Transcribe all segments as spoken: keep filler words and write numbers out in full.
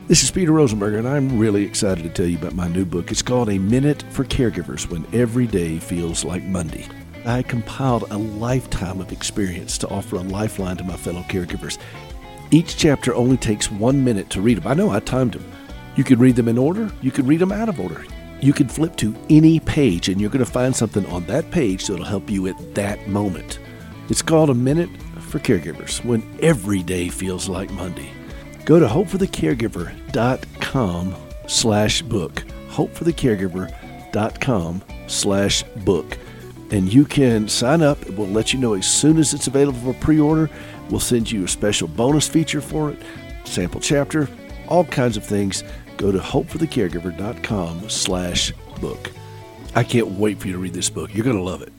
This is Peter Rosenberger, and I'm really excited to tell you about my new book. It's called A Minute for Caregivers When Every Day Feels Like Monday. I compiled a lifetime of experience to offer a lifeline to my fellow caregivers. Each chapter only takes one minute to read them. I know I timed them. You can read them in order. You can read them out of order. You can flip to any page, and you're going to find something on that page that will help you at that moment. It's called A Minute for Caregivers When Every Day Feels Like Monday. Go to hopeforthecaregiver.com slash book, hopeforthecaregiver.com slash book. And you can sign up. We'll let you know as soon as it's available for pre-order. We'll send you a special bonus feature for it, sample chapter, all kinds of things. Go to hopeforthecaregiver.com slash book. I can't wait for you to read this book. You're going to love it.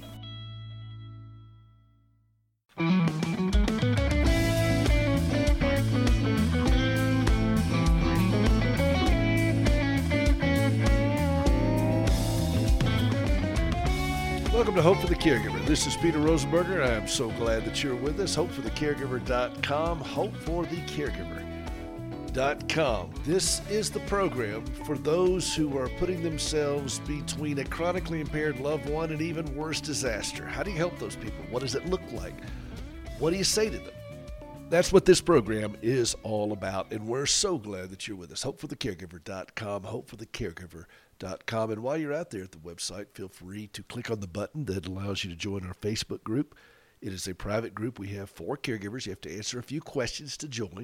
Welcome to Hope for the Caregiver. This is Peter Rosenberger. I am so glad that you're with us. hope for the caregiver dot com, hope for the caregiver dot com. This is the program for those who are putting themselves between a chronically impaired loved one and even worse disaster. How do you help those people? What does it look like? What do you say to them? That's what this program is all about, and we're so glad that you're with us. hope for the caregiver dot com, hope for the caregiver dot com. And while you're out there at the website, feel free to click on the button that allows you to join our Facebook group. It is a private group. We have four caregivers. You have to answer a few questions to join.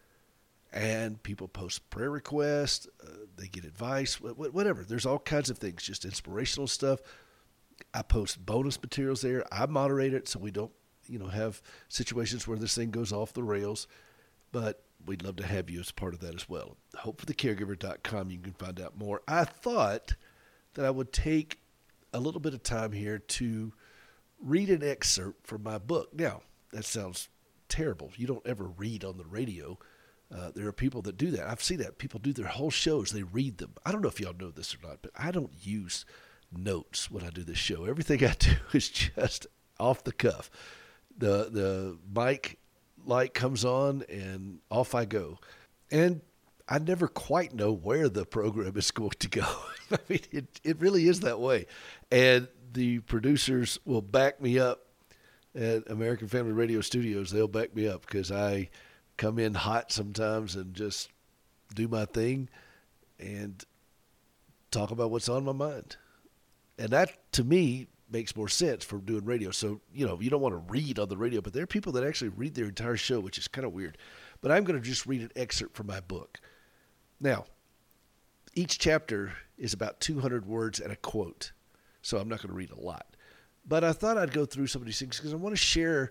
And people post prayer requests. Uh, they get advice, whatever. There's all kinds of things, just inspirational stuff. I post bonus materials there. I moderate it so we don't, you know, have situations where this thing goes off the rails. But we'd love to have you as part of that as well. hope for the caregiver dot com, you can find out more. I thought that I would take a little bit of time here to read an excerpt from my book. Now, that sounds terrible. You don't ever read on the radio. Uh, there are people that do that. I've seen that. People do their whole shows. They read them. I don't know if y'all know this or not, but I don't use notes when I do this show. Everything I do is just off the cuff. The the mic light comes on and off I go. And I never quite know where the program is going to go. I mean, it, it really is that way. And the producers will back me up at American Family Radio Studios. They'll back me up because I come in hot sometimes and just do my thing and talk about what's on my mind. And that, to me, makes more sense for doing radio. So, you know, you don't want to read on the radio, but there are people that actually read their entire show, which is kind of weird. But I'm going to just read an excerpt from my book. Now, each chapter is about two hundred words and a quote, so I'm not going to read a lot. But I thought I'd go through some of these things because I want to share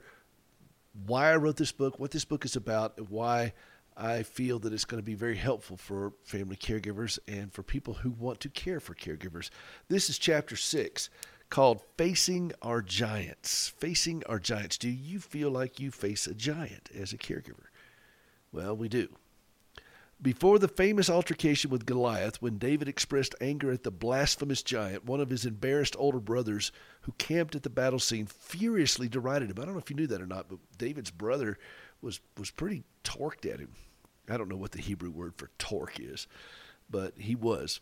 why I wrote this book, what this book is about, and why I feel that it's going to be very helpful for family caregivers and for people who want to care for caregivers. This is chapter six, called Facing Our Giants. Facing Our Giants. Do you feel like you face a giant as a caregiver? Well, we do. Before the famous altercation with Goliath, when David expressed anger at the blasphemous giant, one of his embarrassed older brothers who camped at the battle scene furiously derided him. I don't know if you knew that or not, but David's brother was, was pretty torqued at him. I don't know what the Hebrew word for torque is, but he was.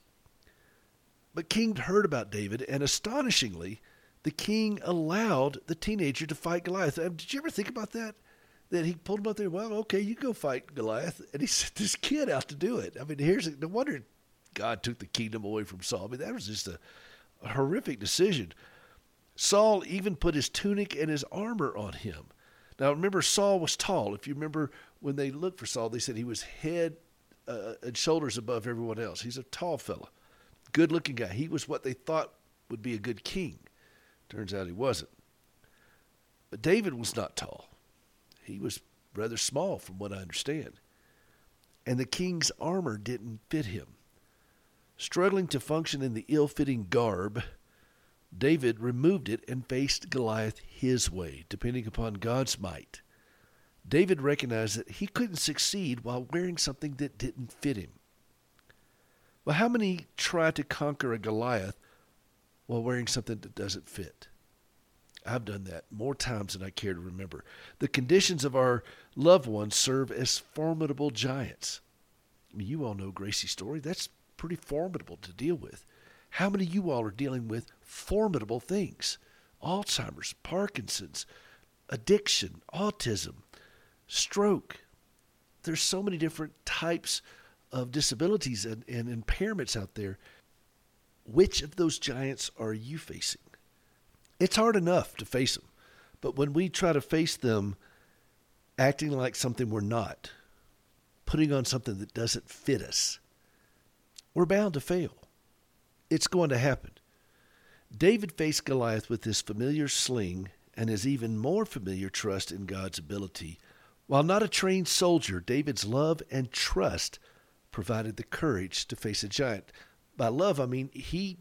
But King heard about David, and astonishingly, the king allowed the teenager to fight Goliath. Did you ever think about that? That he pulled him up there, well, okay, you go fight Goliath. And he sent this kid out to do it. I mean, here's no wonder God took the kingdom away from Saul. I mean, that was just a, a horrific decision. Saul even put his tunic and his armor on him. Now, remember, Saul was tall. If you remember when they looked for Saul, they said he was head uh, and shoulders above everyone else. He's a tall fella, good-looking guy. He was what they thought would be a good king. Turns out he wasn't. But David was not tall. He was rather small from what I understand. And the king's armor didn't fit him. Struggling to function in the ill-fitting garb, David removed it and faced Goliath his way, depending upon God's might. David recognized that he couldn't succeed while wearing something that didn't fit him. Well, how many try to conquer a Goliath while wearing something that doesn't fit? I've done that more times than I care to remember. The conditions of our loved ones serve as formidable giants. I mean, you all know Gracie's story. That's pretty formidable to deal with. How many of you all are dealing with formidable things? Alzheimer's, Parkinson's, addiction, autism, stroke. There's so many different types of disabilities and, and impairments out there. Which of those giants are you facing? It's hard enough to face them, but when we try to face them acting like something we're not, putting on something that doesn't fit us, we're bound to fail. It's going to happen. David faced Goliath with his familiar sling and his even more familiar trust in God's ability. While not a trained soldier, David's love and trust provided the courage to face a giant. By love, I mean he,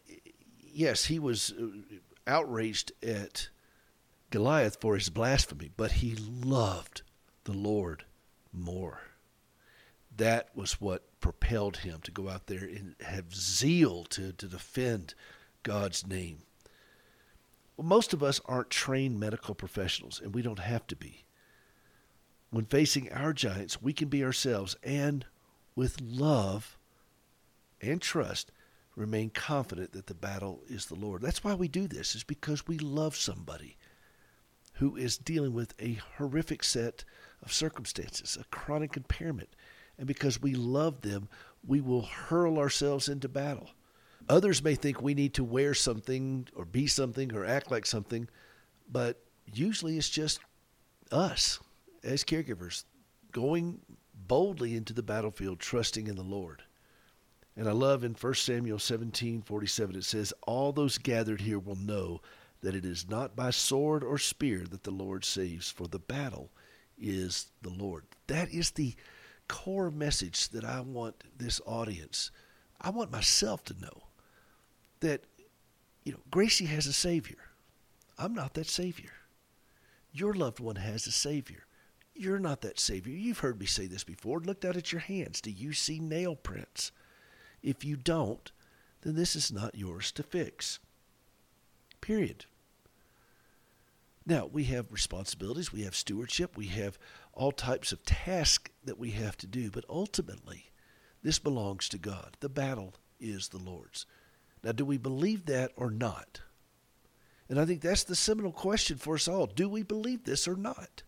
yes, he was outraged at Goliath for his blasphemy, but he loved the Lord more. That was what propelled him to go out there and have zeal to, to defend God's name. Well, most of us aren't trained medical professionals, and we don't have to be. When facing our giants, we can be ourselves and, with love and trust, remain confident that the battle is the Lord. That's why we do this, is because we love somebody who is dealing with a horrific set of circumstances, a chronic impairment. And because we love them, we will hurl ourselves into battle. Others may think we need to wear something or be something or act like something, but usually it's just us as caregivers going boldly into the battlefield, trusting in the Lord. And I love in First Samuel seventeen forty-seven, it says, all those gathered here will know that it is not by sword or spear that the Lord saves, for the battle is the Lord. That is the core message that I want this audience, I want myself to know, that, you know, Gracie has a Savior. I'm not that Savior. Your loved one has a Savior. You're not that Savior. You've heard me say this before. Look down at your hands. Do you see nail prints? If you don't, then this is not yours to fix. Period. Now, we have responsibilities, we have stewardship, we have all types of tasks that we have to do, but ultimately, this belongs to God. The battle is the Lord's. Now, do we believe that or not? And I think that's the seminal question for us all. Do we believe this or not?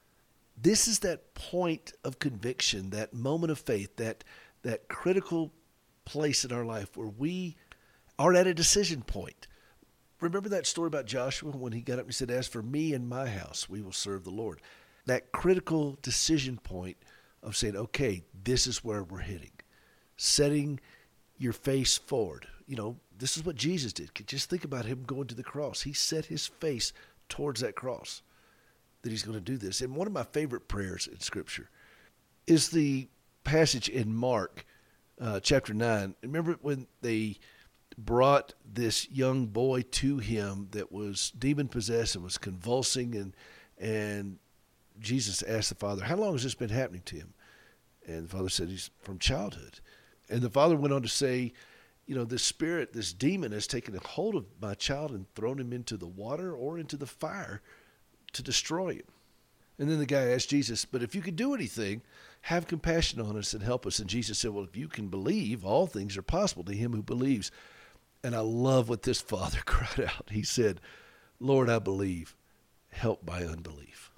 This is that point of conviction, that moment of faith, that, that critical place in our life where we are at a decision point. Remember that story about Joshua when he got up and said, as for me and my house, we will serve the Lord. That critical decision point of saying, okay, this is where we're heading. Setting your face forward. You know, this is what Jesus did. Just think about him going to the cross. He set his face towards that cross, that he's going to do this. And one of my favorite prayers in Scripture is the passage in Mark uh, chapter nine. Remember when they brought this young boy to him that was demon-possessed and was convulsing, and and Jesus asked the father, how long has this been happening to him? And the father said, he's from childhood. And the father went on to say, you know, this spirit, this demon has taken a hold of my child and thrown him into the water or into the fire to destroy him. And then the guy asked Jesus, but if you could do anything, have compassion on us and help us. And Jesus said, well, if you can believe, all things are possible to him who believes. And I love what this father cried out. He said, Lord, I believe, help my unbelief.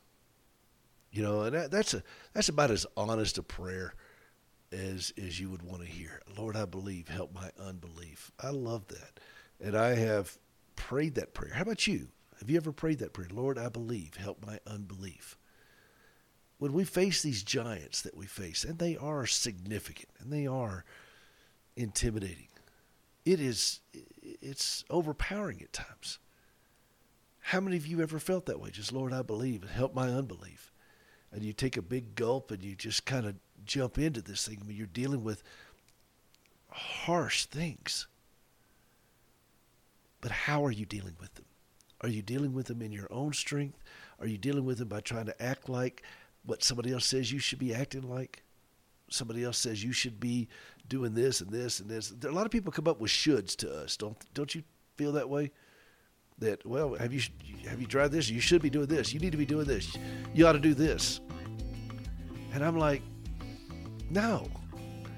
You know, and that, that's a that's about as honest a prayer as as you would want to hear. Lord, I believe, help my unbelief. I love that. And I have prayed that prayer. How about you? Have you ever prayed that prayer? Lord, I believe, help my unbelief. When we face these giants that we face, and they are significant, and they are intimidating, it is, it's overpowering at times. How many of you ever felt that way? Just, Lord, I believe, and help my unbelief. And you take a big gulp and you just kind of jump into this thing. I mean, you're dealing with harsh things. But how are you dealing with them? Are you dealing with them in your own strength? Are you dealing with them by trying to act like what somebody else says you should be acting like? Somebody else says you should be doing this and this and this. There, a lot of people come up with shoulds to us. Don't don't you feel that way? That, well, have you have you tried this? You should be doing this. You need to be doing this. You ought to do this. And I'm like, no.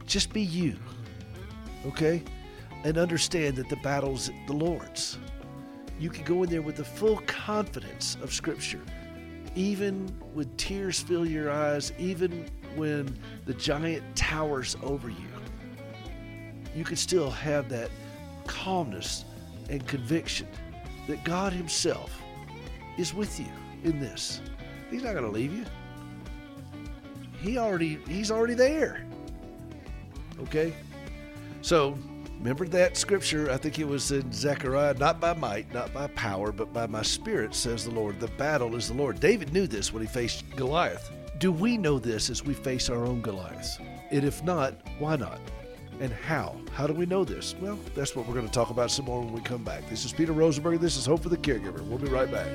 Just be you, okay? And understand that the battle's the Lord's. You can go in there with the full confidence of Scripture, even when tears fill your eyes, even when the giant towers over you. You can still have that calmness and conviction that God himself is with you in this. He's not going to leave you. He already, he's already there. Okay? So, remember that scripture, I think it was in Zechariah, not by might, not by power, but by my spirit, says the Lord. The battle is the Lord. David knew this when he faced Goliath. Do we know this as we face our own Goliaths? And if not, why not? And how? How do we know this? Well, that's what we're going to talk about some more when we come back. This is Peter Rosenberg. This is Hope for the Caregiver. We'll be right back.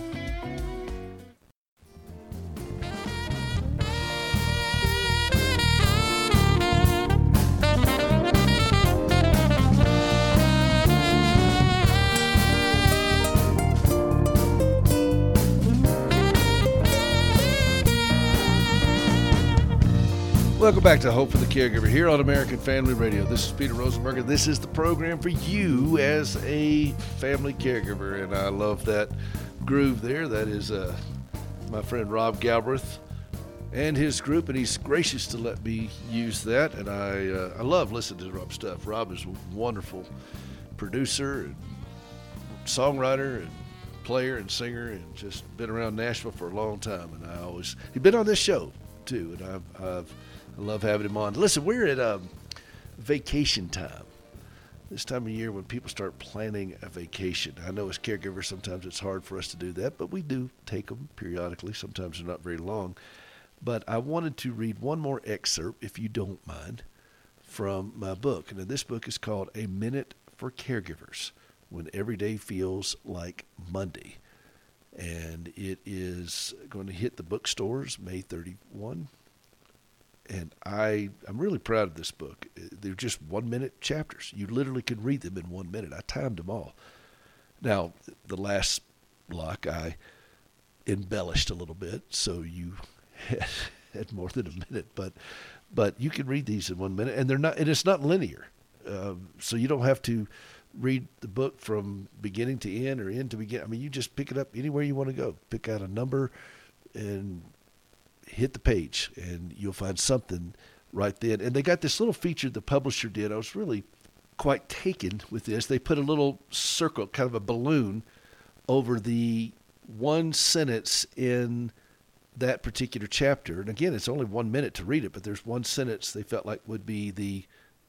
Welcome back to Hope for the Caregiver here on American Family Radio. This is Peter Rosenberg, and this is the program for you as a family caregiver. And I love that groove there. That is uh, my friend Rob Galbraith and his group, and he's gracious to let me use that. And I uh, I love listening to Rob's stuff. Rob is a wonderful producer and songwriter and player and singer, and just been around Nashville for a long time. And I always he's been on this show too, and I've, I've I love having him on. Listen, we're at um, vacation time. This time of year when people start planning a vacation. I know as caregivers sometimes it's hard for us to do that, but we do take them periodically. Sometimes they're not very long. But I wanted to read one more excerpt, if you don't mind, from my book. And this book is called A Minute for Caregivers, When Every Day Feels Like Monday. And it is going to hit the bookstores May thirty-first. And I, I'm really proud of this book. They're just one-minute chapters. You literally can read them in one minute. I timed them all. Now, the last block I embellished a little bit, so you had, had more than a minute. But, but you can read these in one minute, and they're not. And it's not linear, um, so you don't have to read the book from beginning to end or end to begin. I mean, you just pick it up anywhere you want to go. Pick out a number, and hit the page, and you'll find something right then. And they got this little feature the publisher did. I was really quite taken with this. They put a little circle, kind of a balloon, over the one sentence in that particular chapter. And again, it's only one minute to read it, but there's one sentence they felt like would be the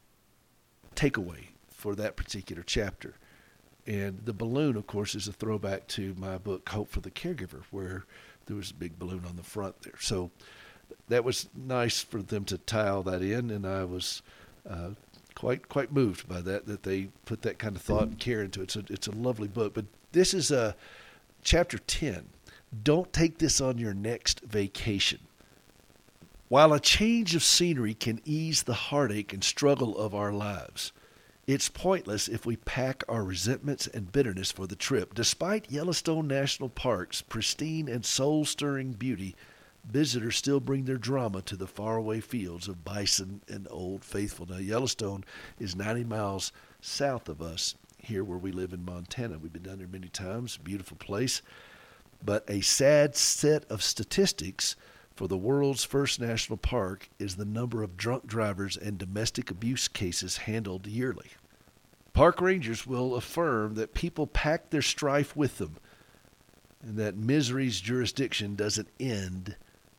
takeaway for that particular chapter. And the balloon, of course, is a throwback to my book, Hope for the Caregiver, where there was a big balloon on the front there. So that was nice for them to tie all that in, and I was uh, quite quite moved by that, that they put that kind of thought and care into it. It's a, it's a lovely book. But this is uh, chapter ten. Don't take this on your next vacation. While a change of scenery can ease the heartache and struggle of our lives, it's pointless if we pack our resentments and bitterness for the trip. Despite Yellowstone National Park's pristine and soul-stirring beauty, visitors still bring their drama to the faraway fields of bison and Old Faithful. Now, Yellowstone is ninety miles south of us here where we live in Montana. We've been down there many times. Beautiful place. But a sad set of statistics for the world's first national park is the number of drunk drivers and domestic abuse cases handled yearly. Park rangers will affirm that people pack their strife with them, and that misery's jurisdiction doesn't end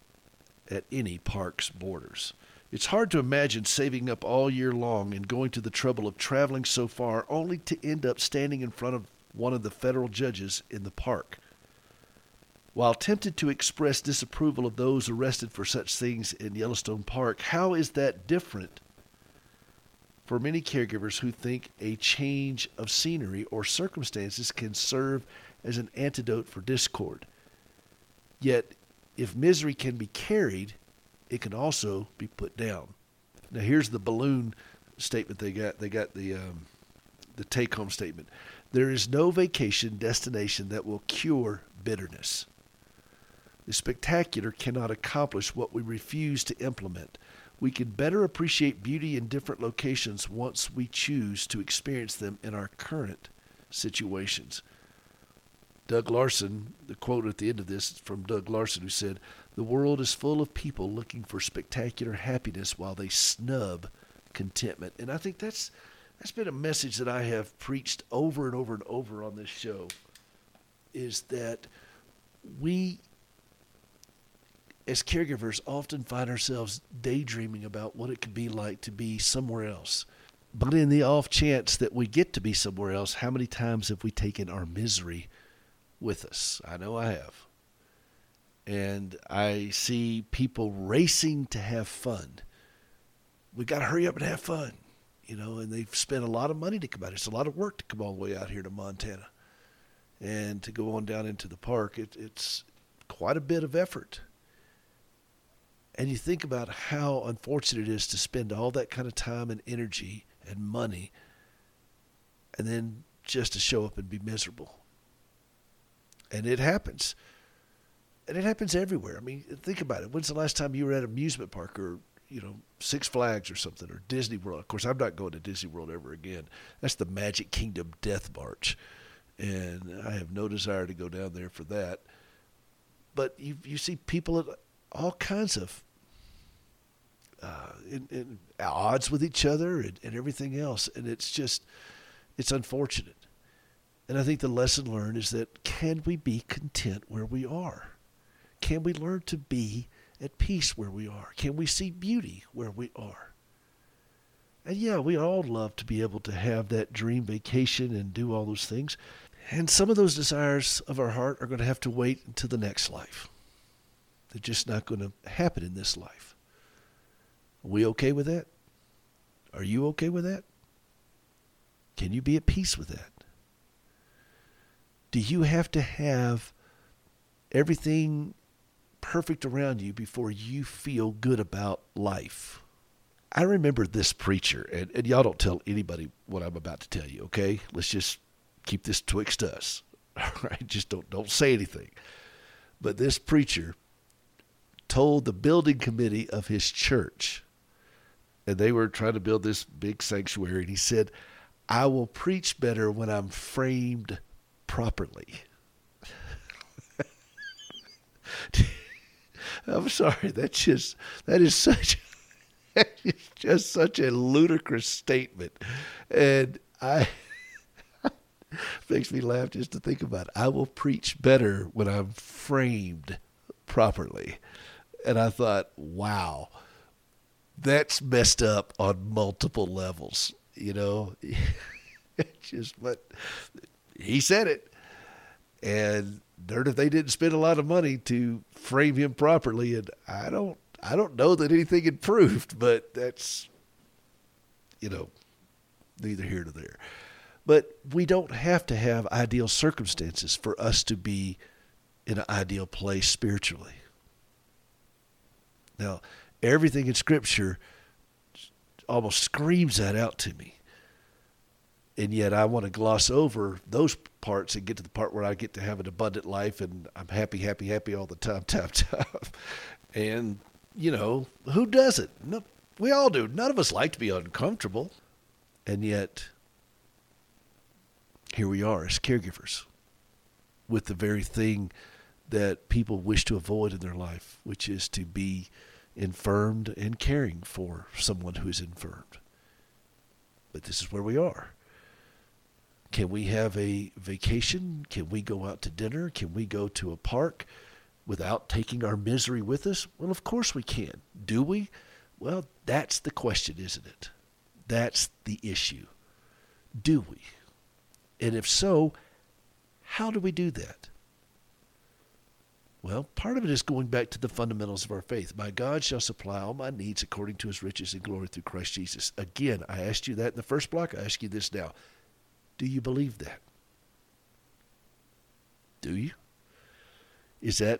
at any park's borders. It's hard to imagine saving up all year long and going to the trouble of traveling so far only to end up standing in front of one of the federal judges in the park. While tempted to express disapproval of those arrested for such things in Yellowstone Park, how is that different for many caregivers who think a change of scenery or circumstances can serve as an antidote for discord? Yet, if misery can be carried, it can also be put down. Now, here's the balloon statement they got. They got the um, the take-home statement. There is no vacation destination that will cure bitterness. The spectacular cannot accomplish what we refuse to implement. We can better appreciate beauty in different locations once we choose to experience them in our current situations. Doug Larson, the quote at the end of this is from Doug Larson, who said, "The world is full of people looking for spectacular happiness while they snub contentment." And I think that's that's been a message that I have preached over and over and over on this show, is that we, as caregivers, often find ourselves daydreaming about what it could be like to be somewhere else. But in the off chance that we get to be somewhere else, how many times have we taken our misery with us? I know I have. And I see people racing to have fun. We got to hurry up and have fun, you know, and they've spent a lot of money to come out. It's a lot of work to come all the way out here to Montana. And to go on down into the park, it, it's quite a bit of effort. And you think about how unfortunate it is to spend all that kind of time and energy and money and then just to show up and be miserable. And it happens. And it happens everywhere. I mean, think about it. When's the last time you were at an amusement park or, you know, Six Flags or something, or Disney World? Of course, I'm not going to Disney World ever again. That's the Magic Kingdom Death March. And I have no desire to go down there for that. But you you see people at all kinds of uh, in, in odds with each other and, and everything else. And it's just, it's unfortunate. And I think the lesson learned is that, can we be content where we are? Can we learn to be at peace where we are? Can we see beauty where we are? And yeah, we all love to be able to have that dream vacation and do all those things. And some of those desires of our heart are going to have to wait until the next life. They're just not going to happen in this life. Are we okay with that? Are you okay with that? Can you be at peace with that? Do you have to have everything perfect around you before you feel good about life? I remember this preacher, and, and y'all don't tell anybody what I'm about to tell you, okay? Let's just keep this twixt us. All right? Just don't don't say anything. But this preacher told the building committee of his church, and they were trying to build this big sanctuary, and he said, "I will preach better when I'm framed properly." I'm sorry, that's just that is such that is just such a ludicrous statement. And I makes me laugh just to think about it. I will preach better when I'm framed properly. And I thought, wow, that's messed up on multiple levels, you know. Just but he said it. And darn if they didn't spend a lot of money to frame him properly. And I don't I don't know that anything improved, but that's, you know, neither here nor there. But we don't have to have ideal circumstances for us to be in an ideal place spiritually. Now, everything in Scripture almost screams that out to me. And yet I want to gloss over those parts and get to the part where I get to have an abundant life and I'm happy, happy, happy all the time, time, time. And, you know, who doesn't? No, we all do. None of us like to be uncomfortable. And yet, here we are as caregivers with the very thing that people wish to avoid in their life, which is to be infirmed and caring for someone who is infirmed. But this is where we are. Can we have a vacation? Can we go out to dinner? Can we go to a park without taking our misery with us? Well, of course we can. Do we? Well, that's the question, isn't it? That's the issue. Do we? And if so, how do we do that? Well, part of it is going back to the fundamentals of our faith. My God shall supply all my needs according to his riches and glory through Christ Jesus. Again, I asked you that in the first block. I ask you this now. Do you believe that? Do you? Is that,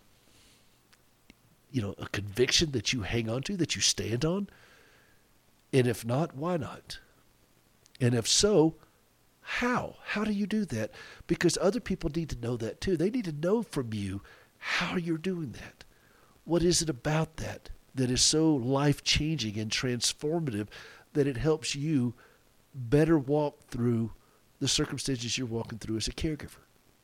you know, a conviction that you hang on to, that you stand on? And if not, why not? And if so, how? How do you do that? Because other people need to know that too. They need to know from you how you're doing that. What is it about that that is so life-changing and transformative that it helps you better walk through the circumstances you're walking through as a caregiver.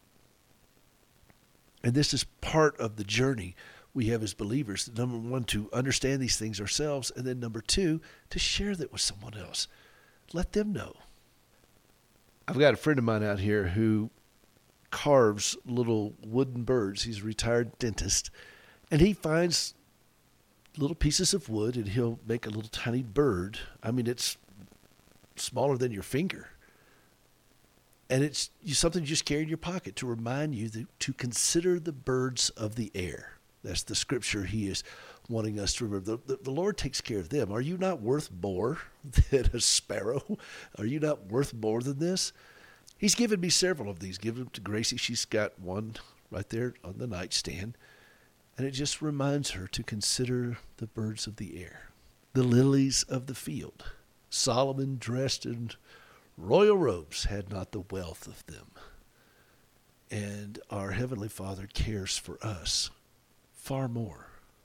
And this is part of the journey we have as believers. Number one, to understand these things ourselves, and then number two, to share that with someone else. Let them know. I've got a friend of mine out here who carves little wooden birds. He's a retired dentist, and he finds little pieces of wood, and he'll make a little tiny bird. I mean, it's smaller than your finger. And it's something you just carry in your pocket to remind you that, to consider the birds of the air. That's the scripture he is wanting us to remember. The, the, the Lord takes care of them. Are you not worth more than a sparrow? Are you not worth more than this? He's given me several of these. Given them to Gracie. She's got one right there on the nightstand. And it just reminds her to consider the birds of the air, the lilies of the field. Solomon, dressed in royal robes, had not the wealth of them. And our Heavenly Father cares for us far more.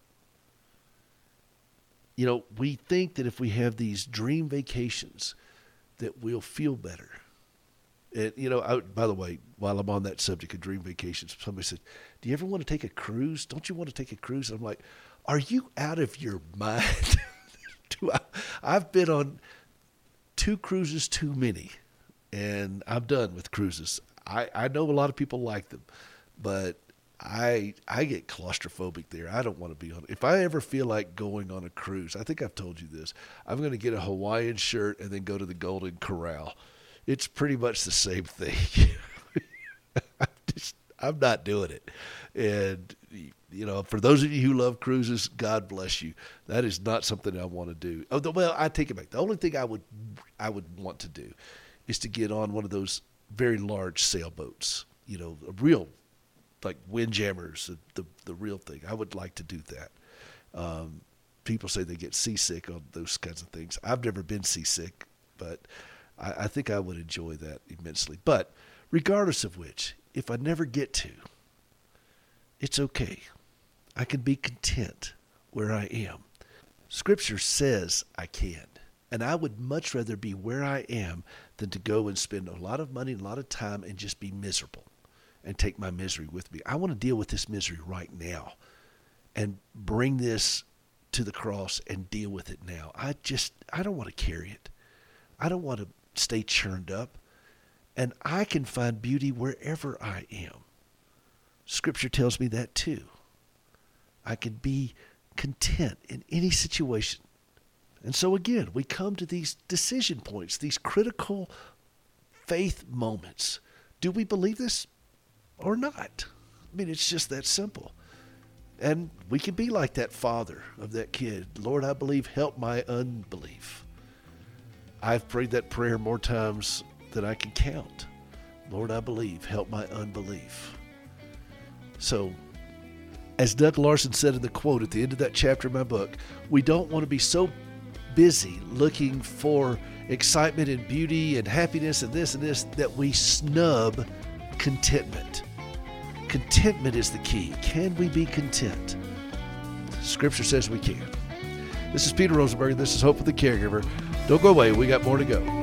You know, we think that if we have these dream vacations that we'll feel better. And, you know, I, by the way, while I'm on that subject of dream vacations, somebody said, do you ever want to take a cruise? Don't you want to take a cruise? And I'm like, are you out of your mind? Do I, I've been on two cruises too many, and I'm done with cruises. I, I know a lot of people like them, but I I get claustrophobic there. I don't want to be on. If I ever feel like going on a cruise, I think I've told you this, I'm going to get a Hawaiian shirt and then go to the Golden Corral. It's pretty much the same thing. I'm, just, I'm not doing it. And, you know, for those of you who love cruises, God bless you. That is not something I want to do. Oh, well, I take it back. The only thing I would I would want to do is to get on one of those very large sailboats, you know, a real, like windjammers, the, the, the real thing. I would like to do that. Um, people say they get seasick on those kinds of things. I've never been seasick, but I, I think I would enjoy that immensely. But regardless of which, if I never get to, it's okay. I can be content where I am. Scripture says I can. And I would much rather be where I am than to go and spend a lot of money, a lot of time, and just be miserable and take my misery with me. I want to deal with this misery right now and bring this to the cross and deal with it now. I just, I don't want to carry it. I don't want to stay churned up. And I can find beauty wherever I am. Scripture tells me that too. I can be content in any situation. And so again, we come to these decision points, these critical faith moments. Do we believe this or not? I mean, it's just that simple. And we can be like that father of that kid. Lord, I believe, help my unbelief. I've prayed that prayer more times than I can count. Lord, I believe, help my unbelief. So, as Doug Larson said in the quote at the end of that chapter of my book, we don't want to be so busy looking for excitement and beauty and happiness and this and this that we snub contentment. Contentment is the key. Can we be content? Scripture says we can. This is Peter Rosenberg, and this is Hope for the Caregiver. Don't go away. We got more to go.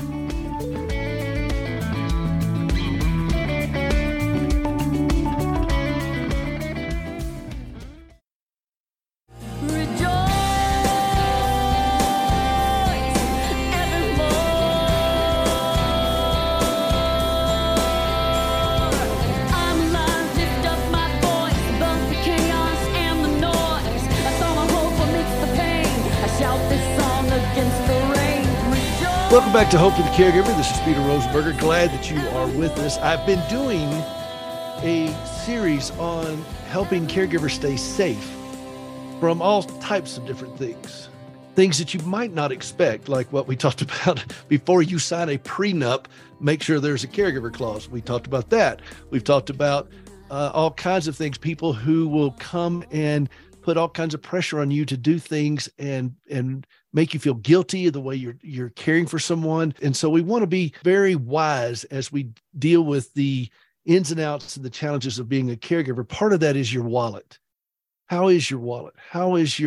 Welcome back to Hope for the Caregiver. This is Peter Rosenberger. Glad that you are with us. I've been doing a series on helping caregivers stay safe from all types of different things. Things that you might not expect, like what we talked about before you sign a prenup, make sure there's a caregiver clause. We talked about that. We've talked about uh, all kinds of things, people who will come and put all kinds of pressure on you to do things and and make you feel guilty of the way you're you're caring for someone. And so we want to be very wise as we deal with the ins and outs and the challenges of being a caregiver. Part of that is your wallet. How is your wallet? How is your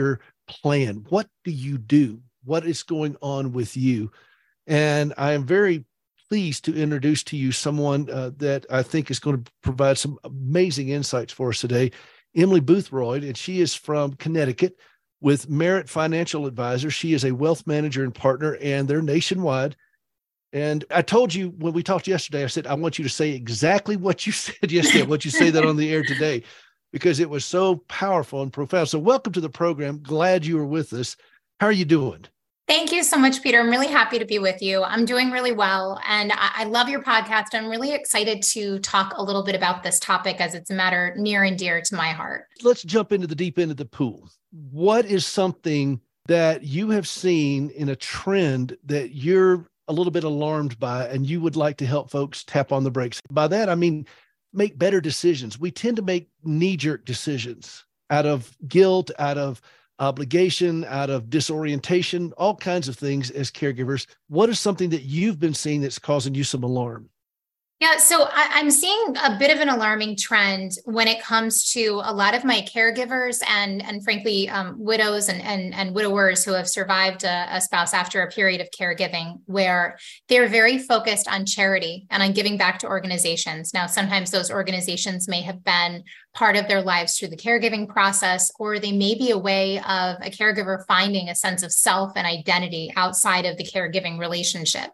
plan? What do you do? What is going on with you? And I am very pleased to introduce to you someone uh, that I think is going to provide some amazing insights for us today, Emily Boothroyd, and she is from Connecticut with Merit Financial Advisors. She is a wealth manager and partner, and they're nationwide. And I told you when we talked yesterday, I said, I want you to say exactly what you said yesterday. I want you to say that on the air today, because it was so powerful and profound. So welcome to the program. Glad you were with us. How are you doing? Thank you so much, Peter. I'm really happy to be with you. I'm doing really well. And I, I love your podcast. I'm really excited to talk a little bit about this topic as it's a matter near and dear to my heart. Let's jump into the deep end of the pool. What is something that you have seen in a trend that you're a little bit alarmed by and you would like to help folks tap on the brakes? By that, I mean, make better decisions. We tend to make knee-jerk decisions out of guilt, out of obligation, out of disorientation, all kinds of things as caregivers. What is something that you've been seeing that's causing you some alarm? Yeah, so I, I'm seeing a bit of an alarming trend when it comes to a lot of my caregivers and, and frankly, um, widows and, and, and widowers who have survived a, a spouse after a period of caregiving, where they're very focused on charity and on giving back to organizations. Now, sometimes those organizations may have been part of their lives through the caregiving process, or they may be a way of a caregiver finding a sense of self and identity outside of the caregiving relationship.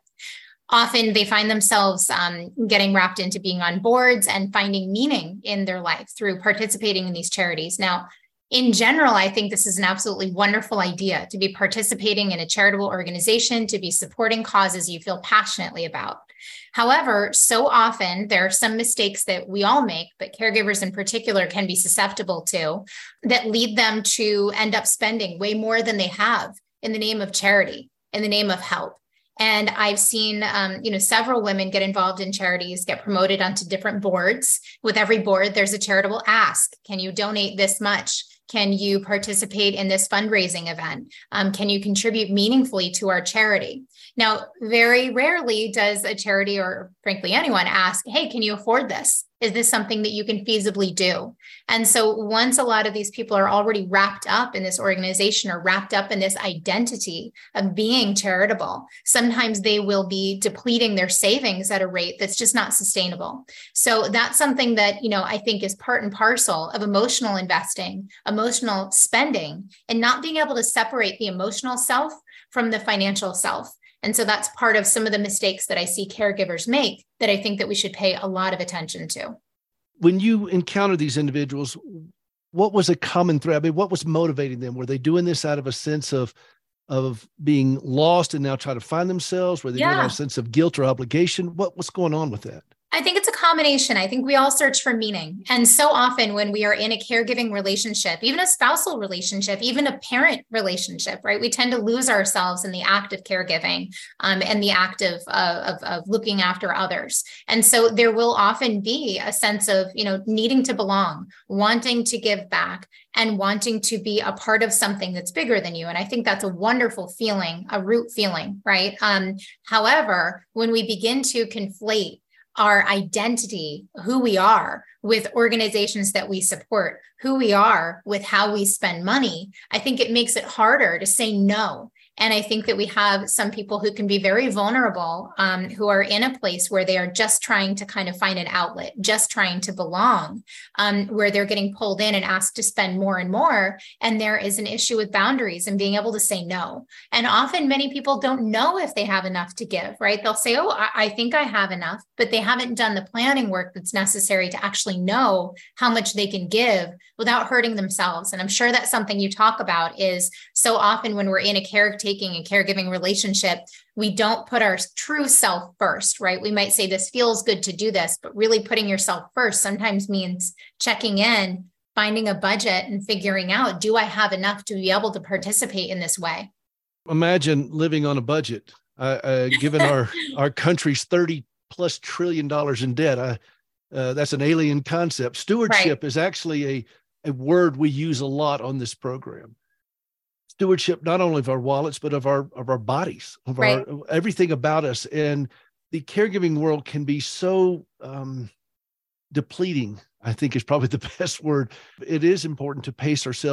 Often they find themselves um, getting wrapped into being on boards and finding meaning in their life through participating in these charities. Now, in general, I think this is an absolutely wonderful idea to be participating in a charitable organization, to be supporting causes you feel passionately about. However, so often there are some mistakes that we all make, but caregivers in particular can be susceptible to, that lead them to end up spending way more than they have in the name of charity, in the name of help. And I've seen, um, you know, several women get involved in charities, get promoted onto different boards. With every board, there's a charitable ask. Can you donate this much? Can you participate in this fundraising event? Um, can you contribute meaningfully to our charity? Now, very rarely does a charity or frankly anyone ask, hey, can you afford this? Is this something that you can feasibly do? And so once a lot of these people are already wrapped up in this organization or wrapped up in this identity of being charitable, sometimes they will be depleting their savings at a rate that's just not sustainable. So that's something that, you know, I think is part and parcel of emotional investing, emotional spending, and not being able to separate the emotional self from the financial self. And so that's part of some of the mistakes that I see caregivers make that I think that we should pay a lot of attention to. When you encounter these individuals, what was a common thread? I mean, what was motivating them? Were they doing this out of a sense of, of being lost and now trying to find themselves? Were they Yeah. doing it out of a sense of guilt or obligation? What, what's going on with that? I think it's a combination. I think we all search for meaning. And so often when we are in a caregiving relationship, even a spousal relationship, even a parent relationship, right, we tend to lose ourselves in the act of caregiving um, and the act of, uh, of, of looking after others. And so there will often be a sense of, you know, needing to belong, wanting to give back, and wanting to be a part of something that's bigger than you. And I think that's a wonderful feeling, a root feeling, right? Um, however, when we begin to conflate our identity, who we are, with organizations that we support, who we are with how we spend money, I think it makes it harder to say no. And I think that we have some people who can be very vulnerable, um, who are in a place where they are just trying to kind of find an outlet, just trying to belong, um, where they're getting pulled in and asked to spend more and more. And there is an issue with boundaries and being able to say no. And often many people don't know if they have enough to give, right? They'll say, oh, I, I think I have enough, but they haven't done the planning work that's necessary to actually know how much they can give without hurting themselves. And I'm sure that's something you talk about is so often when we're in a caretaking and caregiving relationship, we don't put our true self first, right? We might say this feels good to do this, but really putting yourself first sometimes means checking in, finding a budget and figuring out, do I have enough to be able to participate in this way? Imagine living on a budget, uh, uh, given our, our country's thirty plus trillion dollars in debt. Uh, uh, that's an alien concept. Stewardship right. is actually a, a word we use a lot on this program. Stewardship, not only of our wallets, but of our, of our bodies, of right. our, everything about us. And the caregiving world can be so um, depleting, I think is probably the best word. It is important to pace ourselves.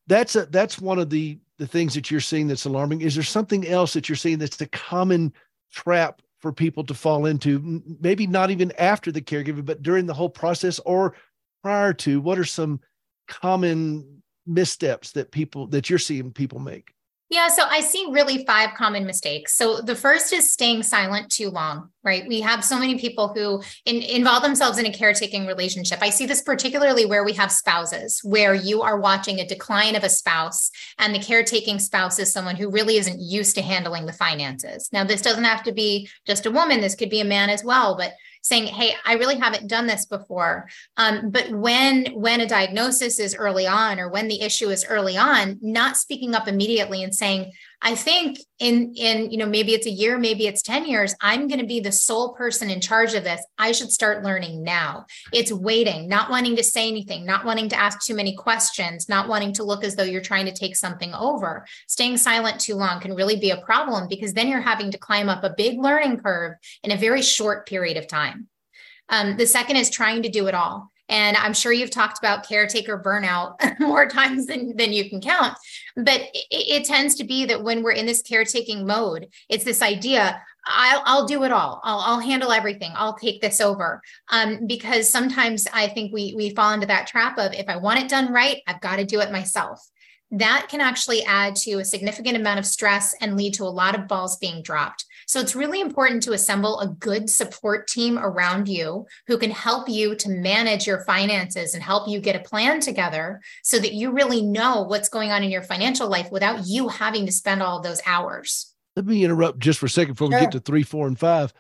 that's a, that's one of the, the things that you're seeing that's alarming. Is there something else that you're seeing that's a common trap for people to fall into? Maybe not even after the caregiving, but during the whole process or prior to? What are some common missteps that people, that you're seeing people make? Yeah, so I see really five common mistakes. So the first is staying silent too long, right? We have so many people who in, involve themselves in a caretaking relationship. I see this particularly where we have spouses, where you are watching a decline of a spouse, and the caretaking spouse is someone who really isn't used to handling the finances. Now, this doesn't have to be just a woman. This could be a man as well, but saying, hey, I really haven't done this before. Um, but when, when a diagnosis is early on, or when the issue is early on, not speaking up immediately and saying, I think in, in, you know, maybe it's a year, maybe it's ten years, I'm going to be the sole person in charge of this. I should start learning now. It's waiting, not wanting to say anything, not wanting to ask too many questions, not wanting to look as though you're trying to take something over. Staying silent too long can really be a problem, because then you're having to climb up a big learning curve in a very short period of time. Um, the second is trying to do it all. And I'm sure you've talked about caretaker burnout more times than, than you can count. But it, it tends to be that when we're in this caretaking mode, it's this idea, I'll, I'll do it all. I'll, I'll handle everything. I'll take this over. Um, because sometimes I think we, we fall into that trap of, if I want it done right, I've got to do it myself. That can actually add to a significant amount of stress and lead to a lot of balls being dropped. So it's really important to assemble a good support team around you who can help you to manage your finances and help you get a plan together so that you really know what's going on in your financial life without you having to spend all of those hours. Let me interrupt just for a second before we Sure. get to three, four, and five.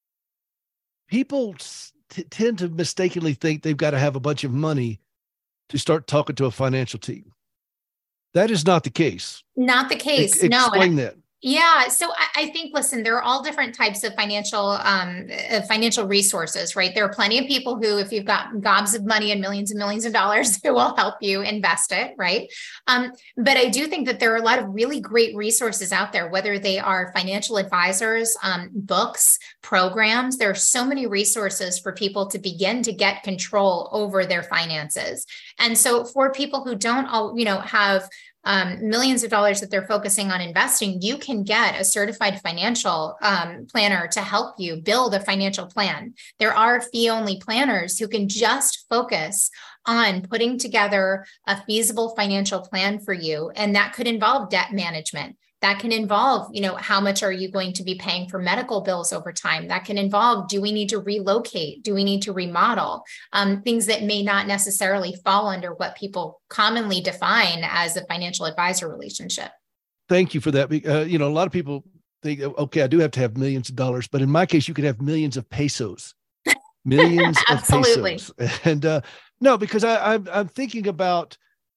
People t- tend to mistakenly think they've got to have a bunch of money to start talking to a financial team. That is not the case. Not the case. E- no. Explain that. Yeah. So I, I think, listen, there are all different types of financial um, uh, financial resources, right? There are plenty of people who, if you've got gobs of money and millions and millions of dollars, who will help you invest it, right? Um, but I do think that there are a lot of really great resources out there, whether they are financial advisors, um, books, programs. There are so many resources for people to begin to get control over their finances. And so for people who don't all, you know, have Um, millions of dollars that they're focusing on investing, you can get a certified financial um, planner to help you build a financial plan. There are fee-only planners who can just focus on putting together a feasible financial plan for you. And that could involve debt management. That can involve, you know, how much are you going to be paying for medical bills over time? That can involve, do we need to relocate? Do we need to remodel? Um, things that may not necessarily fall under what people commonly define as a financial advisor relationship. Thank you for that. Uh, you know, a lot of people think, okay, I do have to have millions of dollars, but in my case, you could have millions of pesos, millions of Absolutely. pesos. And uh, no, because I, I'm, I'm thinking about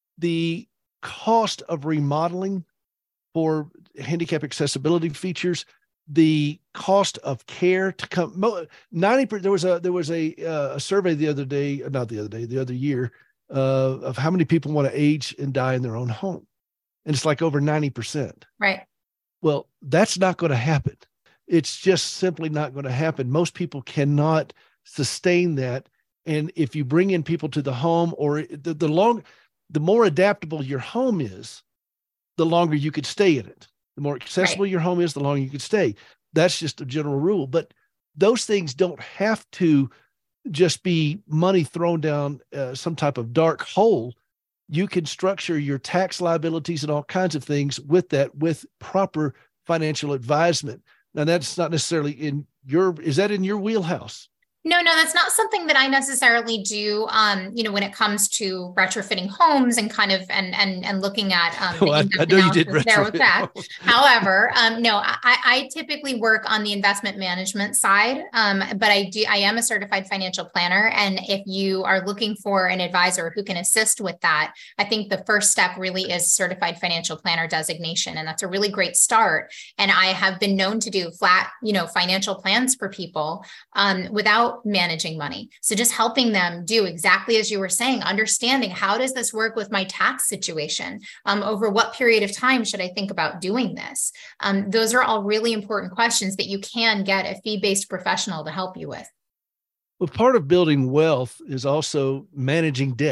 the cost of remodeling for handicap accessibility features, the cost of care to come ninety percent. There was a, there was a, uh, a survey the other day, not the other day, the other year, uh, of how many people want to age and die in their own home. And it's like over ninety percent. Right. Well, that's not going to happen. It's just simply not going to happen. Most people cannot sustain that. And if you bring in people to the home, or the, the long, the more adaptable your home is, the longer you could stay in it. The more accessible right. your home is, the longer you could stay. That's just a general rule. But those things don't have to just be money thrown down uh, some type of dark hole. You can structure your tax liabilities and all kinds of things with that, with proper financial advisement. Now, that's not necessarily in your, is that in your wheelhouse? No, no, that's not something that I necessarily do. Um, you know, when it comes to retrofitting homes and kind of and and and looking at um, the well, I, I know you did there with that. homes. However, um, no, I, I typically work on the investment management side, um, but I do I am a certified financial planner, and if you are looking for an advisor who can assist with that, I think the first step really is certified financial planner designation, and that's a really great start. And I have been known to do flat, you know, financial plans for people um, without managing money. So just helping them do exactly as you were saying, understanding how does this work with my tax situation? Um, over what period of time should I think about doing this? Um, those are all really important questions that you can get a fee-based professional to help you with. Well, part of building wealth is also managing debt.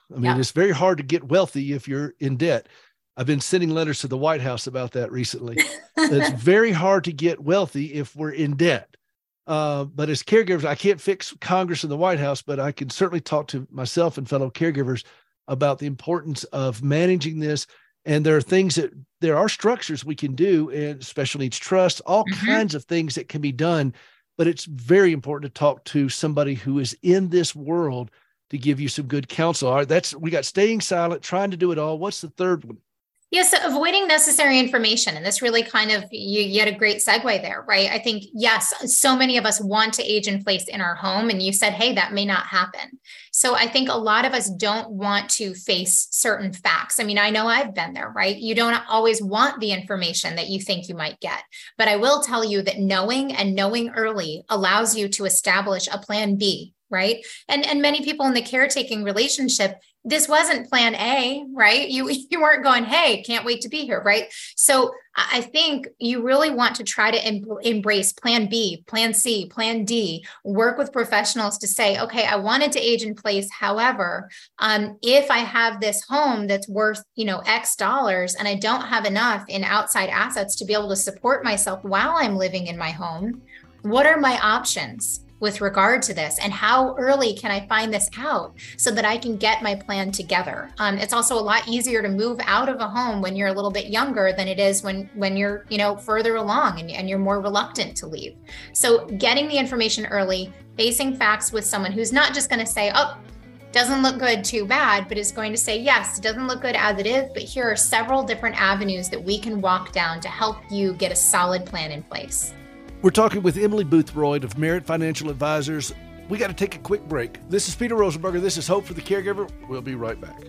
I mean, Yeah. it's very hard to get wealthy if you're in debt. I've been sending letters to the White House about that recently. It's very hard to get wealthy if we're in debt. Uh, but as caregivers, I can't fix Congress and the White House, but I can certainly talk to myself and fellow caregivers about the importance of managing this. And there are things that there are structures we can do, and special needs trust, all mm-hmm. kinds of things that can be done. But it's very important to talk to somebody who is in this world to give you some good counsel. All right, that's, we got staying silent, trying to do it all. What's the third one? Yes, yeah, so avoiding necessary information. And this really kind of, you, you had a great segue there, right? I think, yes, so many of us want to age in place in our home. And you said, hey, that may not happen. So I think a lot of us don't want to face certain facts. I mean, I know I've been there, right? You don't always want the information that you think you might get. But I will tell you that knowing and knowing early allows you to establish a plan B, right? And, and many people in the caretaking relationship, this wasn't plan A, right? You, you weren't going, hey, can't wait to be here, right? So I think you really want to try to em- embrace plan B, plan C, plan D, work with professionals to say, okay, I wanted to age in place. However, um, if I have this home that's worth, you know, X dollars and I don't have enough in outside assets to be able to support myself while I'm living in my home, what are my options with regard to this, and how early can I find this out so that I can get my plan together? Um, it's also a lot easier to move out of a home when you're a little bit younger than it is when when you're, you know, further along and, and you're more reluctant to leave. So getting the information early, facing facts with someone who's not just going to say, oh, doesn't look good, too bad, but is going to say, yes, it doesn't look good as it is, but here are several different avenues that we can walk down to help you get a solid plan in place. We're talking with Emily Boothroyd of Merit Financial Advisors. We got to take a quick break. This is Peter Rosenberger. This is Hope for the Caregiver. We'll be right back.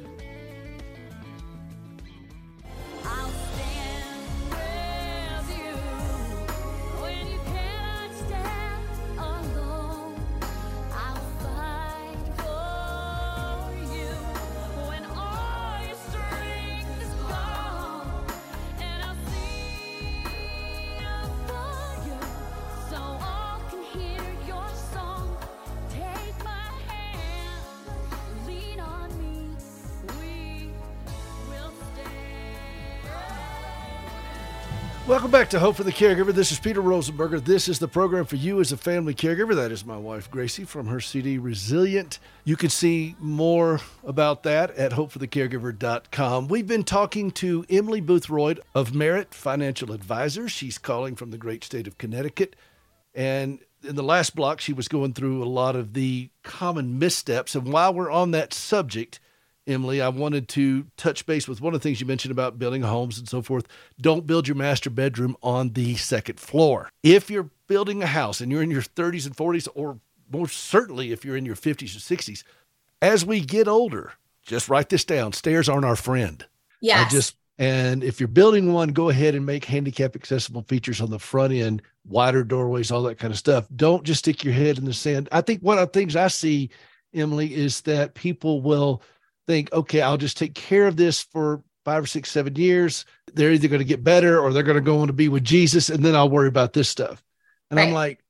Welcome back to Hope for the Caregiver. This is Peter Rosenberger. This is the program for you as a family caregiver. That is my wife, Gracie, from her C D, Resilient. You can see more about that at hope for the caregiver dot com. We've been talking to Emily Boothroyd of Merit Financial Advisors. She's calling from the great state of Connecticut. And in the last block, she was going through a lot of the common missteps. And while we're on that subject, Emily, I wanted to touch base with one of the things you mentioned about building homes and so forth. Don't build your master bedroom on the second floor. If you're building a house and you're in your thirties and forties, or most certainly if you're in your fifties or sixties, as we get older, just write this down. Stairs aren't our friend. Yes. I just, and if you're building one, go ahead and make handicap accessible features on the front end, wider doorways, all that kind of stuff. Don't just stick your head in the sand. I think one of the things I see, Emily, is that people will think, okay, I'll just take care of this for five or six, seven years. They're either going to get better or they're going to go on to be with Jesus, and then I'll worry about this stuff. And right. I'm like,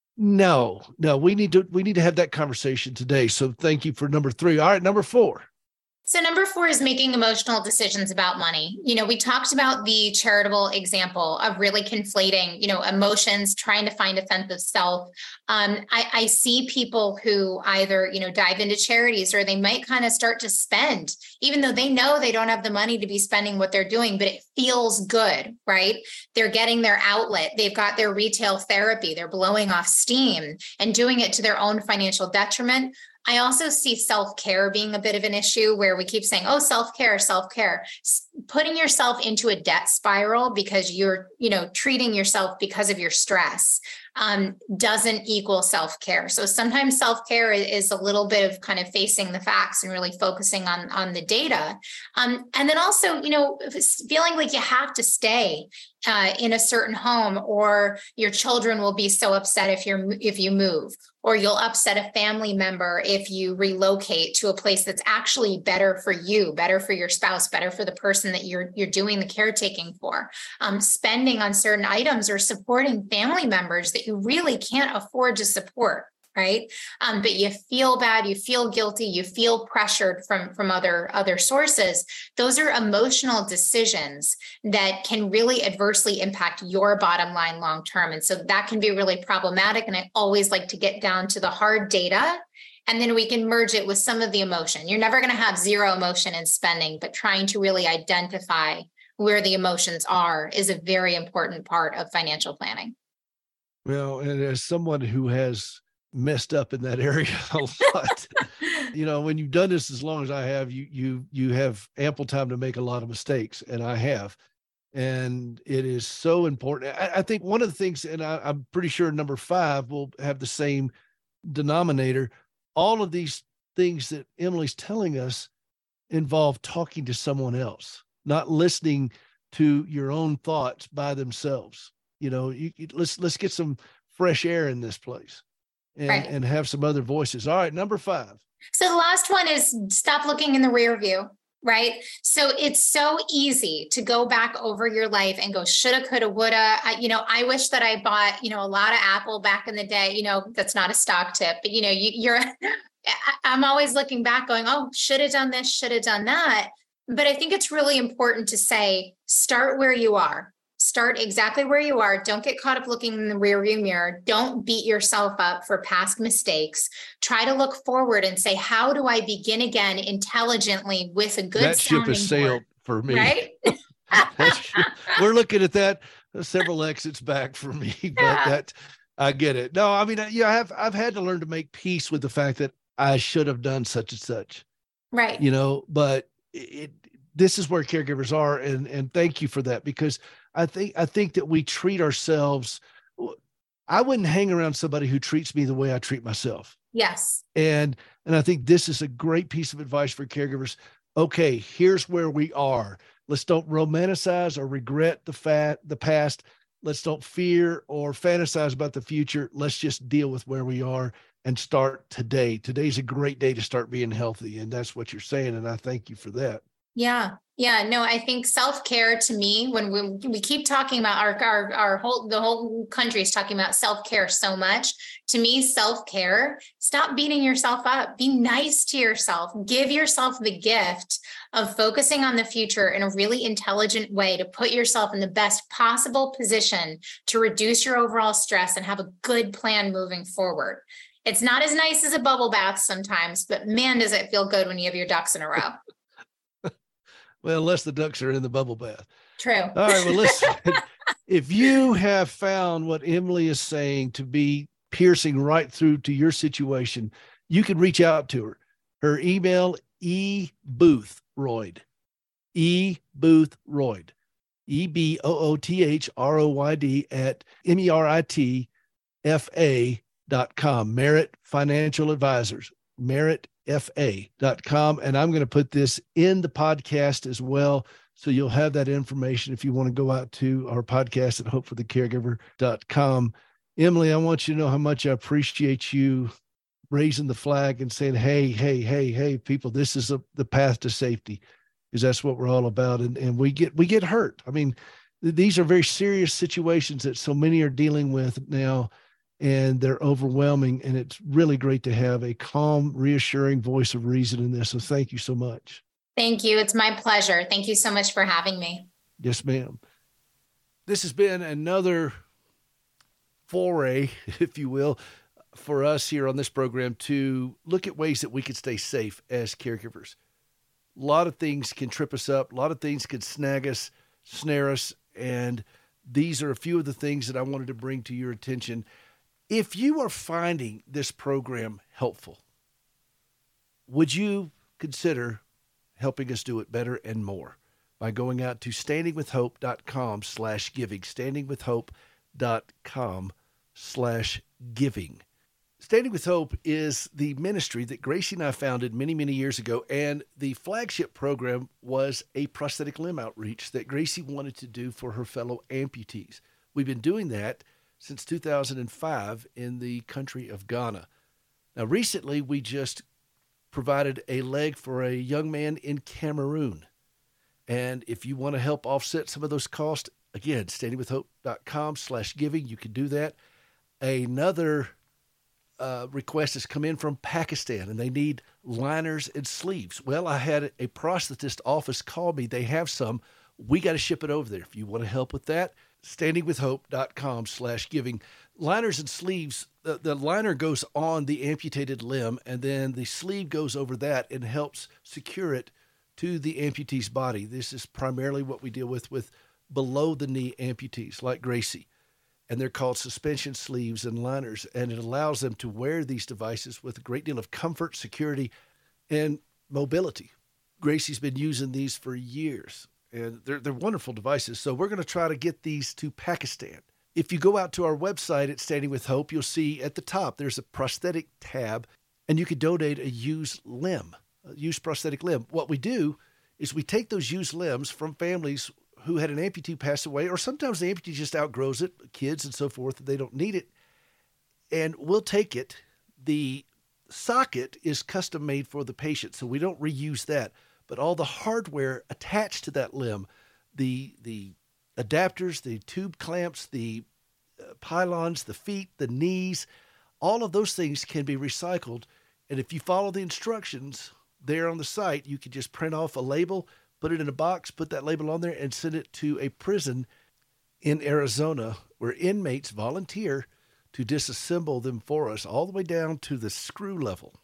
no, no, we need to, we need to have that conversation today. So thank you for number three. All right, number four. So number four is making emotional decisions about money. You know, we talked about the charitable example of really conflating, you know, emotions, trying to find a sense of self. Um, I, I see people who either, you know, dive into charities, or they might kind of start to spend, even though they know they don't have the money to be spending what they're doing, but it feels good, right? They're getting their outlet. They've got their retail therapy. They're blowing off steam and doing it to their own financial detriment. I also see self-care being a bit of an issue, where we keep saying, oh, self-care, self-care, putting yourself into a debt spiral because you're, you know, treating yourself because of your stress um, doesn't equal self-care. So sometimes self-care is a little bit of kind of facing the facts and really focusing on, on the data. Um, and then also, you know, feeling like you have to stay uh, in a certain home, or your children will be so upset if you're, if you move, or you'll upset a family member if you relocate to a place that's actually better for you, better for your spouse, better for the person that you're you're doing the caretaking for. Um, spending on certain items or supporting family members that you really can't afford to support. right? Um, but you feel bad, you feel guilty, you feel pressured from, from other, other sources. Those are emotional decisions that can really adversely impact your bottom line long-term. And so that can be really problematic. And I always like to get down to the hard data, and then we can merge it with some of the emotion. You're never going to have zero emotion in spending, but trying to really identify where the emotions are is a very important part of financial planning. Well, and as someone who has messed up in that area a lot, you know, when you've done this as long as I have, you you you have ample time to make a lot of mistakes, and I have. And it is so important. I, I think one of the things, and I, I'm pretty sure number five will have the same denominator. All of these things that Emily's telling us involve talking to someone else, not listening to your own thoughts by themselves. You know, you, you, let's let's get some fresh air in this place, and, right. and have some other voices. All right, number five. So the last one is stop looking in the rear view. Right. So it's so easy to go back over your life and go, shoulda, coulda, woulda. I, you know, I wish that I bought, you know, a lot of Apple back in the day. You know, that's not a stock tip, but, you know, you, you're, I'm always looking back going, oh, should have done this, should have done that. But I think it's really important to say, start where you are. Start exactly where you are. Don't get caught up looking in the rearview mirror. Don't beat yourself up for past mistakes. Try to look forward and say, how do I begin again intelligently with a good that ship has sailed for me. Right? We're looking at that several exits back for me, but yeah. that I get it. No, I mean, yeah, I have I've had to learn to make peace with the fact that I should have done such and such. Right. You know, but it, this is where caregivers are, and and thank you for that, because I think I think that we treat ourselves. I wouldn't hang around somebody who treats me the way I treat myself. Yes. And and I think this is a great piece of advice for caregivers. Okay, here's where we are. Let's don't romanticize or regret the fat the past. Let's don't fear or fantasize about the future. Let's just deal with where we are and start today. Today's a great day to start being healthy, and that's what you're saying. And I thank you for that. Yeah. Yeah. No, I think self-care to me, when we, we keep talking about our, our, our whole, the whole country is talking about self-care so much. To me, self-care, stop beating yourself up. Be nice to yourself. Give yourself the gift of focusing on the future in a really intelligent way to put yourself in the best possible position to reduce your overall stress and have a good plan moving forward. It's not as nice as a bubble bath sometimes, but man, does it feel good when you have your ducks in a row. Well, unless the ducks are in the bubble bath. True. All right. Well, listen, if you have found what Emily is saying to be piercing right through to your situation, you can reach out to her. Her email, eboothroyd, eboothroyd, E B O O T H R O Y D at M E R I T F A dot com, Merit Financial Advisors, Merit F A dot com. And I'm going to put this in the podcast as well, so you'll have that information if you want to go out to our podcast at hope for the caregiver dot com. Emily, I want you to know how much I appreciate you raising the flag and saying, hey, hey, hey, hey, people, this is a, the path to safety, because that's what we're all about. And, and we get, we get hurt. I mean, th- these are very serious situations that so many are dealing with now, and they're overwhelming. And it's really great to have a calm, reassuring voice of reason in this. So thank you so much. Thank you. It's my pleasure. Thank you so much for having me. Yes, ma'am. This has been another foray, if you will, for us here on this program to look at ways that we could stay safe as caregivers. A lot of things can trip us up. A lot of things can snag us, snare us. And these are a few of the things that I wanted to bring to your attention. If you are finding this program helpful, would you consider helping us do it better and more by going out to standingwithhope.com slash giving, standingwithhope.com slash giving. Standing with Hope is the ministry that Gracie and I founded many, many years ago, and the flagship program was a prosthetic limb outreach that Gracie wanted to do for her fellow amputees. We've been doing that since two thousand five in the country of Ghana. Now, recently, we just provided a leg for a young man in Cameroon. And if you want to help offset some of those costs, again, standingwithhope.com slash giving, you can do that. Another uh, request has come in from Pakistan, and they need liners and sleeves. Well, I had a prosthetist office call me. They have some. We got to ship it over there. If you want to help with that, standingwithhope.com slash giving. Liners and sleeves, the, the liner goes on the amputated limb, and then the sleeve goes over that and helps secure it to the amputee's body. This is primarily what we deal with with below-the-knee amputees like Gracie. And they're called suspension sleeves and liners, and it allows them to wear these devices with a great deal of comfort, security, and mobility. Gracie's been using these for years, and they're, they're wonderful devices. So we're going to try to get these to Pakistan. If you go out to our website at Standing with Hope, you'll see at the top there's a prosthetic tab, and you can donate a used limb, a used prosthetic limb. What we do is we take those used limbs from families who had an amputee pass away, or sometimes the amputee just outgrows it, kids and so forth, they don't need it, and we'll take it. The socket is custom made for the patient, so we don't reuse that, but all the hardware attached to that limb, the the adapters, the tube clamps, the uh, pylons, the feet, the knees, all of those things can be recycled, and if you follow the instructions there on the site, you can just print off a label, put it in a box, put that label on there, and send it to a prison in Arizona where inmates volunteer to disassemble them for us all the way down to the screw level.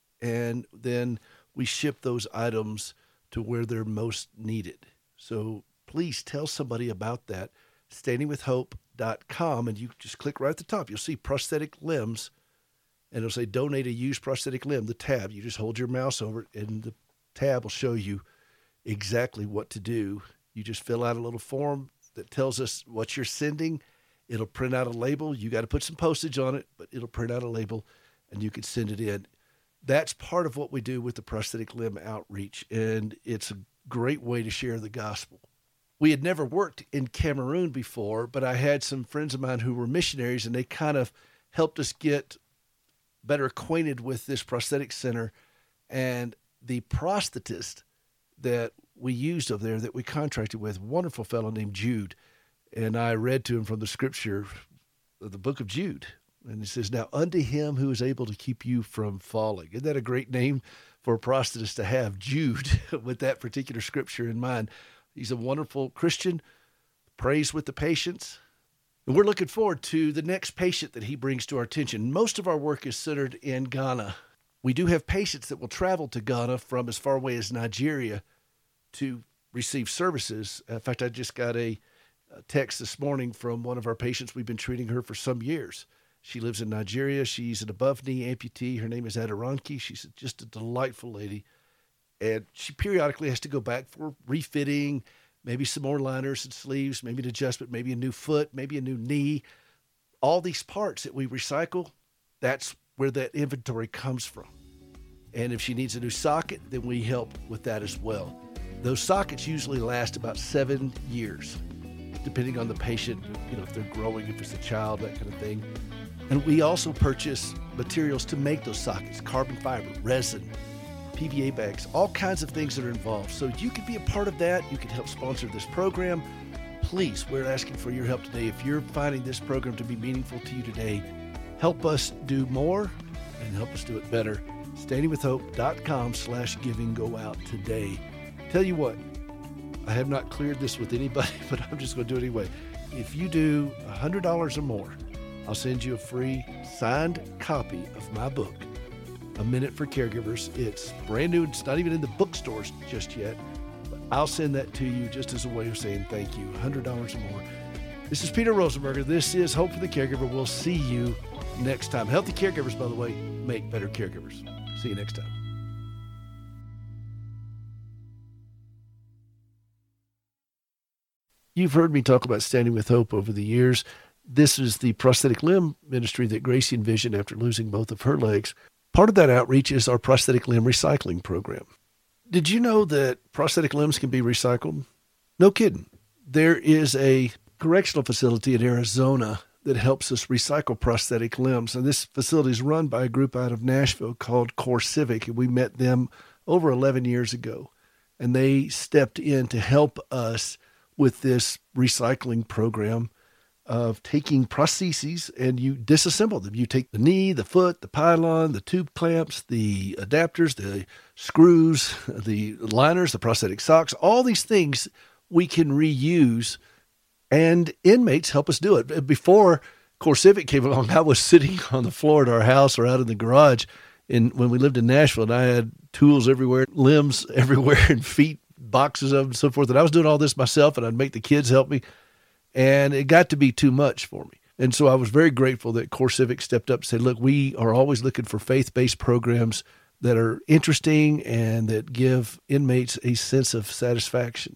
And then we ship those items to where they're most needed. So please tell somebody about that. standing with hope dot com, and you just click right at the top. You'll see prosthetic limbs, and it'll say donate a used prosthetic limb, the tab. You just hold your mouse over it, and the tab will show you exactly what to do. You just fill out a little form that tells us what you're sending. It'll print out a label. You got to put some postage on it, but it'll print out a label and you can send it in. That's part of what we do with the prosthetic limb outreach, and it's a great way to share the gospel. We had never worked in Cameroon before, but I had some friends of mine who were missionaries, and they kind of helped us get better acquainted with this prosthetic center. And the prosthetist that we used over there, that we contracted with, wonderful fellow named Jude. And I read to him from the scripture, the book of Jude. And it says, now unto him who is able to keep you from falling. Isn't that a great name for a prosthetist to have, Jude, with that particular scripture in mind? He's a wonderful Christian, prays with the patients. And we're looking forward to the next patient that he brings to our attention. Most of our work is centered in Ghana. We do have patients that will travel to Ghana from as far away as Nigeria to receive services. In fact, I just got a, a text this morning from one of our patients. We've been treating her for some years. She lives in Nigeria. She's an above-knee amputee. Her name is Adoranki. She's just a delightful lady. And she periodically has to go back for refitting, maybe some more liners and sleeves, maybe an adjustment, maybe a new foot, maybe a new knee. All these parts that we recycle, that's where that inventory comes from. And if she needs a new socket, then we help with that as well. Those sockets usually last about seven years, depending on the patient, you know, if they're growing, if it's a child, that kind of thing. And we also purchase materials to make those sockets, carbon fiber, resin, P V A bags, all kinds of things that are involved. So you could be a part of that. You can help sponsor this program. Please, we're asking for your help today. If you're finding this program to be meaningful to you today, help us do more and help us do it better. standingwithhope.com slash giving. Go out today. Tell you what, I have not cleared this with anybody, but I'm just going to do it anyway. If you do one hundred dollars or more, I'll send you a free signed copy of my book, A Minute for Caregivers. It's brand new. It's not even in the bookstores just yet. But I'll send that to you just as a way of saying thank you. one hundred dollars or more. This is Peter Rosenberger. This is Hope for the Caregiver. We'll see you next time. Healthy caregivers, by the way, make better caregivers. See you next time. You've heard me talk about Standing with Hope over the years. This is the prosthetic limb ministry that Gracie envisioned after losing both of her legs. Part of that outreach is our prosthetic limb recycling program. Did you know that prosthetic limbs can be recycled? No kidding. There is a correctional facility in Arizona that helps us recycle prosthetic limbs. And this facility is run by a group out of Nashville called Core Civic. And we met them over eleven years ago. And they stepped in to help us with this recycling program. of taking prostheses and you disassemble them. You take the knee, the foot, the pylon, the tube clamps, the adapters, the screws, the liners, the prosthetic socks, all these things we can reuse, and inmates help us do it. Before CoreCivic came along, I was sitting on the floor at our house or out in the garage in, when we lived in Nashville, and I had tools everywhere, limbs everywhere, and feet, boxes of them and so forth. And I was doing all this myself, and I'd make the kids help me. And it got to be too much for me. And so I was very grateful that CoreCivic stepped up and said, look, we are always looking for faith-based programs that are interesting and that give inmates a sense of satisfaction.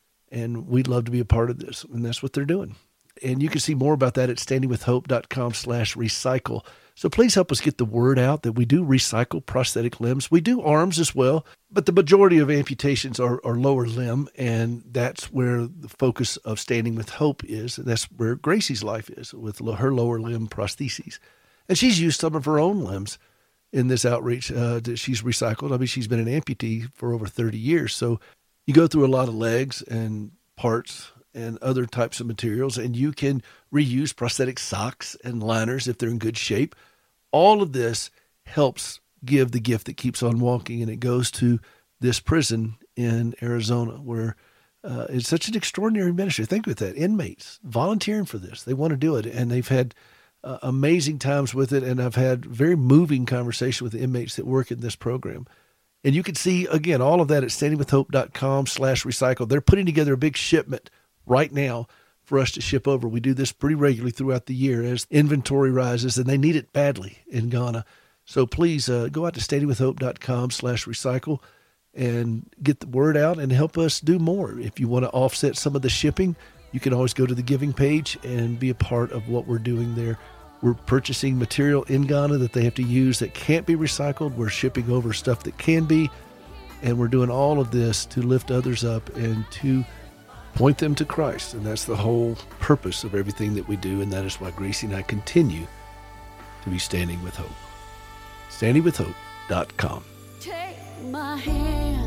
And we'd love to be a part of this. And that's what they're doing. And you can see more about that at standingwithhope.com slash recycle. So please help us get the word out that we do recycle prosthetic limbs. We do arms as well, but the majority of amputations are, are lower limb, and that's where the focus of Standing with Hope is, and that's where Gracie's life is, with her lower limb prostheses. And she's used some of her own limbs in this outreach uh, that she's recycled. I mean, she's been an amputee for over thirty years, so you go through a lot of legs and parts and other types of materials, and you can reuse prosthetic socks and liners if they're in good shape. All of this helps give the gift that keeps on walking, and it goes to this prison in Arizona where uh, it's such an extraordinary ministry. Think with that, inmates volunteering for this. They want to do it, and they've had uh, amazing times with it, and I've had very moving conversation with the inmates that work in this program. And you can see, again, all of that at standingwithhope.com slash recycle. They're putting together a big shipment right now for us to ship over. We do this pretty regularly throughout the year as inventory rises, and they need it badly in Ghana. So please uh, go out to standingwithhope.com slash recycle and get the word out and help us do more. If you want to offset some of the shipping, you can always go to the giving page and be a part of what we're doing there. We're purchasing material in Ghana that they have to use that can't be recycled. We're shipping over stuff that can be, and we're doing all of this to lift others up and to point them to Christ. And that's the whole purpose of everything that we do, and that is why Gracie and I continue to be Standing with Hope. standing with hope dot com. Take my hand.